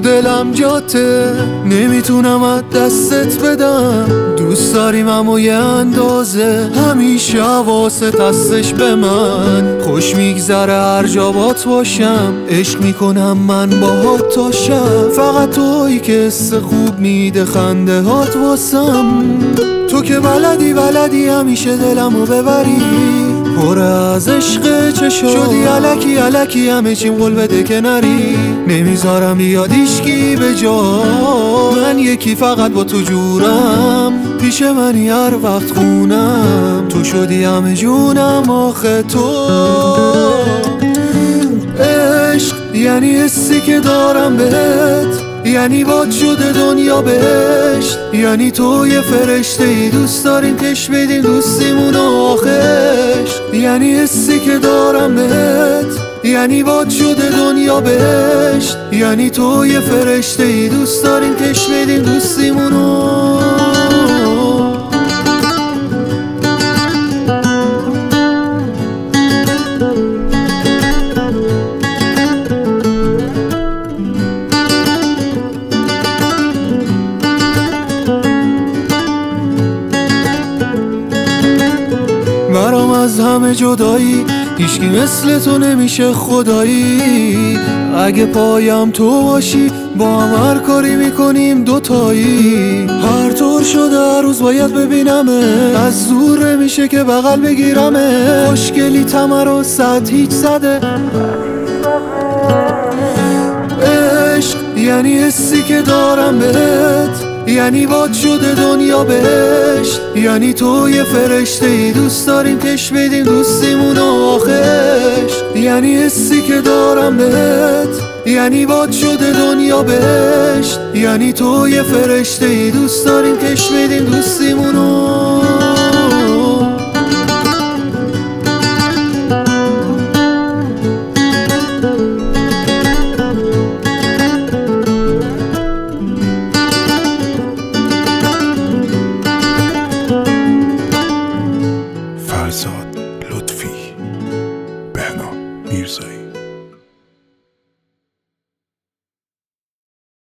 دلم جاته، نمیتونم از دستت بدم. دوست داریم اما یه اندازه، همیشه حواست هستش به من. خوش میگذره هر جا بات باشم، عشق میکنم من باهات تا شب. فقط تویی که حس خوب میده خنده هات واسم. تو که بلدی همیشه دلمو ببری، پر از عشق چشات شدی الکی همه چیم قول بده که نری. نمیذارم بیاد هیچکی به جا، من یکی فقط با تو جورم. پیش منی هر وقت خونم، تو شدی همه جونم. آخه تو عشق یعنی حسی که دارم بهت، یعنی باد شده دنیا بهشت. یعنی تو یه فرشته ای، دوست داریم کش بدیم دوستیمون آخش. یعنی حسی که دارم بهت، یعنی باد شده دنیا بهشت. یعنی تو یه فرشته ای، دوست داریم کش بدیم دوستیمون. برام از همه جدایی، هیچکی مثل تو نمیشه خدایی. اگه پایم تو باشی، با هم هر کاری میکنیم دوتایی. هر طور شده هر روز باید ببینمه، از دور نمیشه که بغل بگیرمه. خوشگلی تمر و صد هیچ زده. عشق یعنی حسی که دارم بهت، یعنی باد شده دنیا بهشت. یعنی تو یه فرشته ای، دوست داریم کش بدیم دوستیمون آخش. یعنی حسی که دارم بهت، یعنی باد شده دنیا بهشت. یعنی تو یه فرشته ای، دوست داریم کش بدیم دوستیمون.